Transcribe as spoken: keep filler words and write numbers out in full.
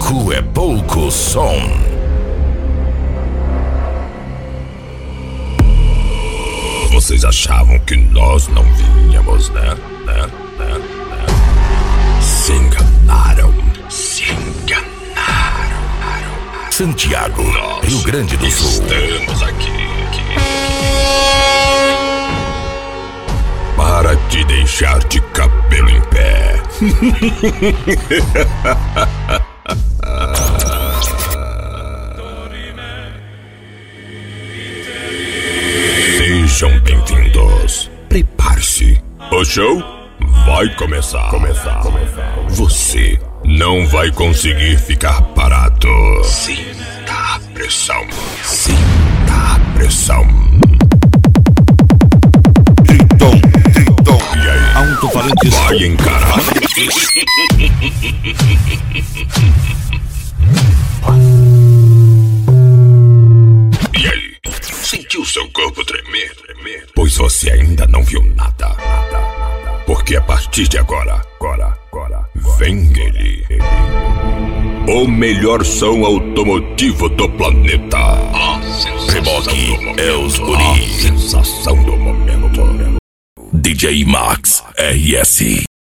Pouco é pouco som. Vocês achavam que nós não vinhamos, né? Né? Né? Né? Se enganaram. Se enganaram. Santiago, nós Rio Grande do Sul. Estamos aqui, aqui, aqui. Para te deixar de cabelo em pé. Sejam bem-vindos. Prepare-se. O show vai começar. Começar. Começar. Você não vai conseguir ficar parado. Sinta a pressão. Sinta a pressão. Triton, Triton. E aí? Alto-falante vai encarar. E aí? Sentiu seu corpo tremer, tremer? Pois você ainda não viu nada, nada, nada. Porque a partir de agora, agora, agora, vem ele. ele. O melhor som automotivo do planeta. A Reboque é os guri. A sensação do momento. D J Max R S.